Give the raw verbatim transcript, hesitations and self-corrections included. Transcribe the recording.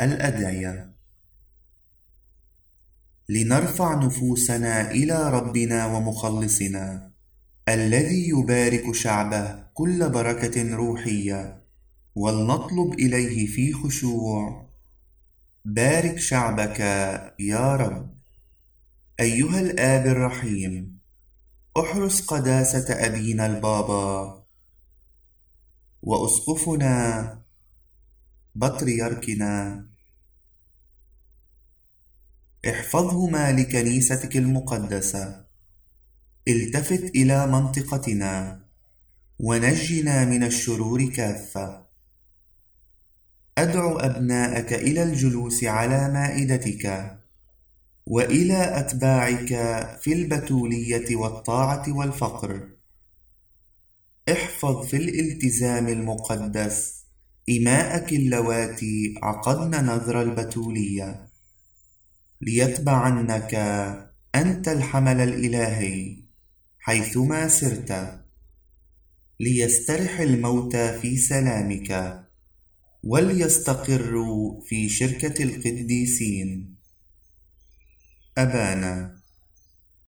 الأدعية. لنرفع نفوسنا إلى ربنا ومخلصنا الذي يبارك شعبه كل بركة روحية، ولنطلب إليه في خشوع: بارك شعبك يا رب. أيها الآب الرحيم، احرس قداسة أبينا البابا وأسقفنا بطريركنا، احفظهما لكنيستك المقدسة. التفت إلى منطقتنا ونجنا من الشرور كافة. أدعو أبناءك إلى الجلوس على مائدتك، وإلى أتباعك في البتولية والطاعة والفقر. احفظ في الالتزام المقدس إماءك اللواتي عقدن نذر البتولية، ليتبعنك أنت الحمل الإلهي حيثما سرت، ليسترح الموتى في سلامك، وليستقروا في شركة القديسين. أبانا